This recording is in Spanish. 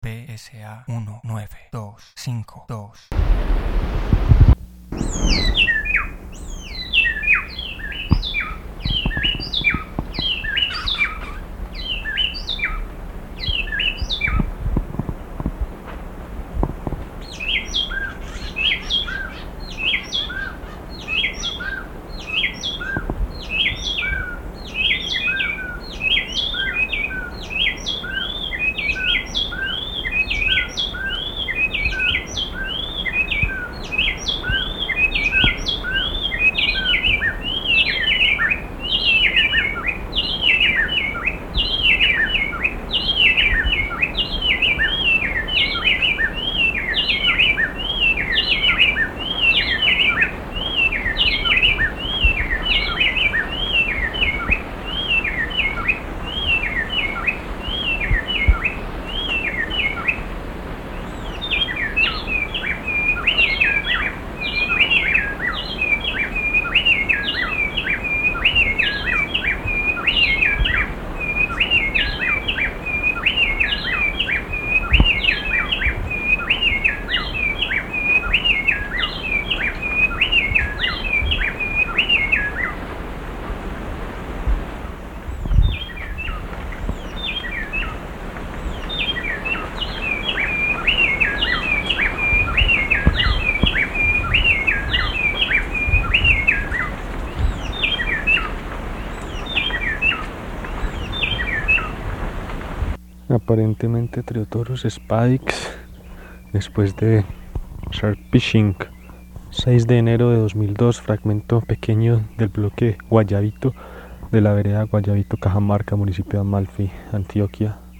PSA 19252. Aparentemente Triotorus spadix, después de Shark Fishing, 6 de enero de 2002, fragmento pequeño del bloque Guayabito de la vereda Guayabito, Cajamarca, municipio de Amalfi, Antioquia.